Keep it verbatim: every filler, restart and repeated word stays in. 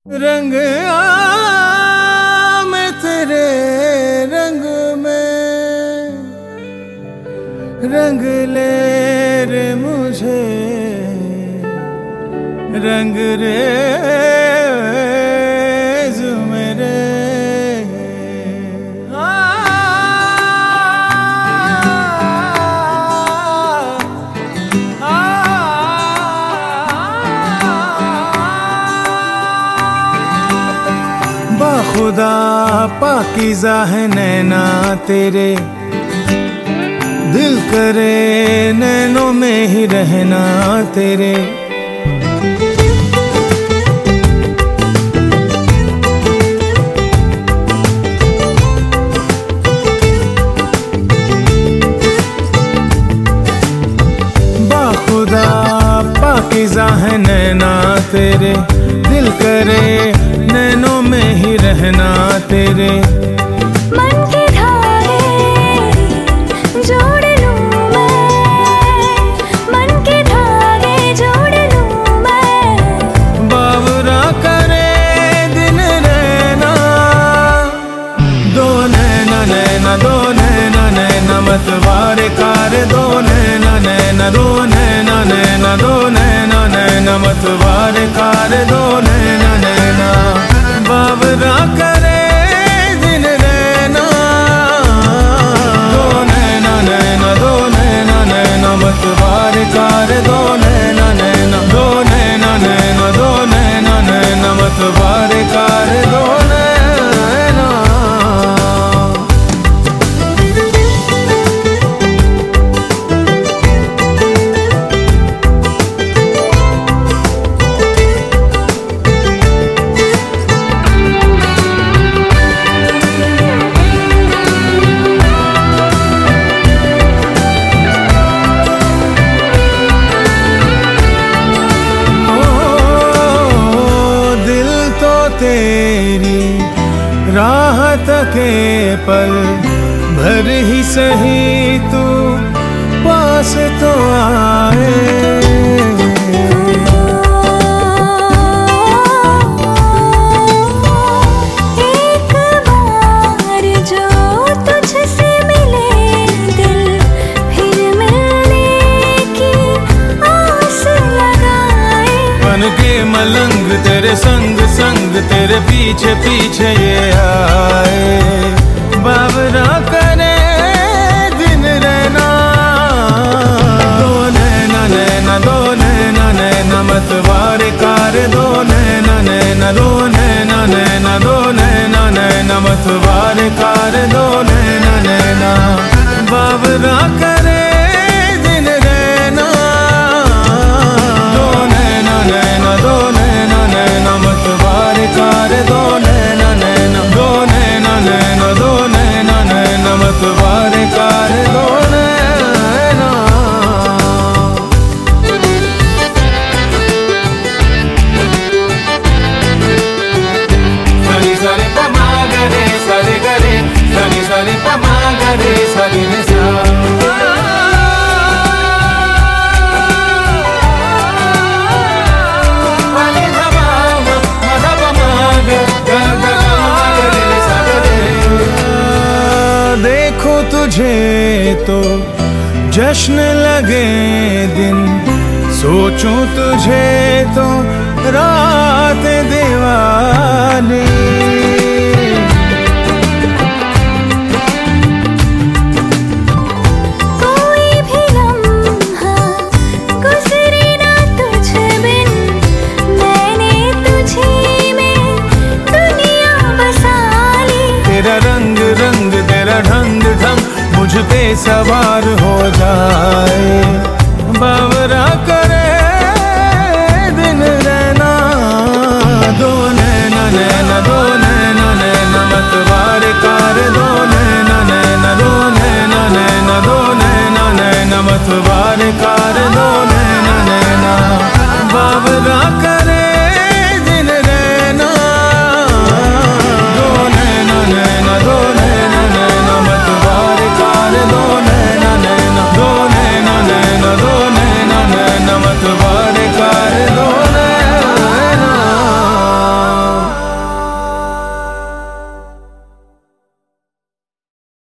रंग आ मैं तेरे रंग में, रंग ले रे मुझे, रंग रेज़ मेरे। बाखुदा पाकीज़ा है नैना तेरे, दिल करे नैनों में ही रहना तेरे। बाखुदा पाकीज़ा है नैना तेरे, दिल करे नैनों में ही रहना तेरे। मन के धागे जोड़ लूं मैं, मन के धागे जोड़ लूं मैं। बावरा करे दिन रहना, दो नैना नैना दो नैना नैना मतवारे कार, दो नैना नैना दो नैना नैना दो नैना नैना मतवारे कार, दो नैना नैना। बावरा करे दिन रहना, दो नैना नैना दो नैना नैना मतवारे कार, दो नैना नैना दो नैना नैना दो नैना नैना मतवारे कार, दो नैना। तेरी राहत के पल भर ही सही तू पास तो आए। एक बार जो तुझसे मिले दिल फिर मिलने की आस लगाए। बन के मलंग तेरे संग संग तेरे पीछे पीछे ये आए। बावरा करे दिन रहना, दो नैना नैना दो नैना नैना मतवारे कार, दो नैना नैना दो नैना नैना दो नैना नैना मतवारे कार, दो नैना नैना। बावरा करे दिन रहना, दो नैना नैना दो नैना नैना मतवारे कार, दो नैना नैना दो नैना नैना दो नैना नैना मतवारे कार, दो नैना। सनी सनी पमा गरे सरे गरे, सनी सनी पमा गरे सनी ने सा। देखो तुझे तो जश्न लगे दिन, सोचूं तुझे तो रात दीवानी। कोई भी लम्हा गुजरे ना तुझ बिन, मैंने तुझे में दुनिया बसा ली। तेरा रंग रंग तेरा ढंग ढंग मुझ पे सवार हो जाए। बावरा करे दिन रहना, दो नैना नैना दो